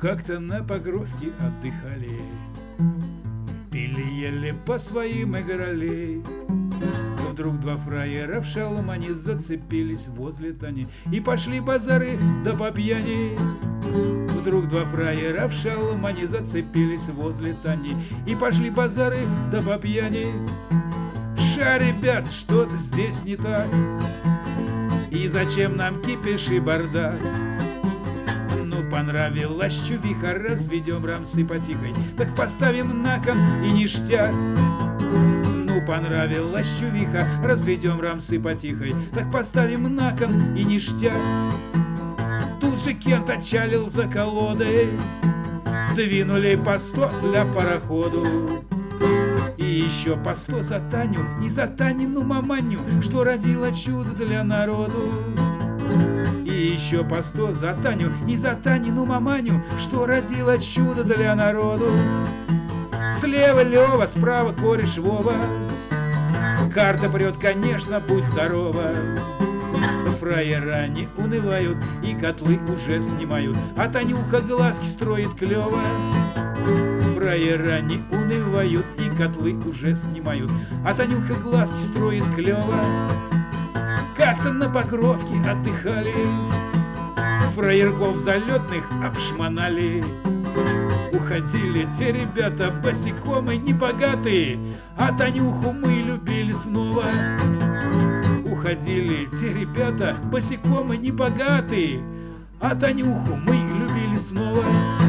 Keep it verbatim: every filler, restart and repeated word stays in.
Как-то на Покровке отдыхали, пили, ели, по своим играли. Вдруг два фраера в шалмане зацепились возле Тани и пошли базары да по пьяни. Вдруг два фраера в шалмане зацепились возле Тани и пошли базары да по пьяни. Ша, ребят, что-то здесь не так, и зачем нам кипиш и бардак? Ну, понравилась чувиха, разведем рамсы потихой, так поставим на кон и ништяк. Ну, понравилась чувиха, разведем рамсы потихой, так поставим на кон и ништяк. Тут же Кент отчалил за колодой, двинули по сто для пароходу. И еще по сто за Таню и за Танину маманю, что родила чудо для народу. И еще по сто за Таню и за Танину маманю, что родила чудо для народу. Слева Лева, справа кореш Вова, карта прет, конечно, будь здорова. Фраера не унывают и котлы уже снимают, а Танюха глазки строит клево. Фраера не унывают и котлы уже снимают, а Танюха глазки строит клево. Как-то на Покровке отдыхали, фраерков залетных обшмонали. Уходили те ребята босиком и небогатые, а Танюху мы любили снова. Уходили те ребята босиком и небогатые, а Танюху мы любили снова.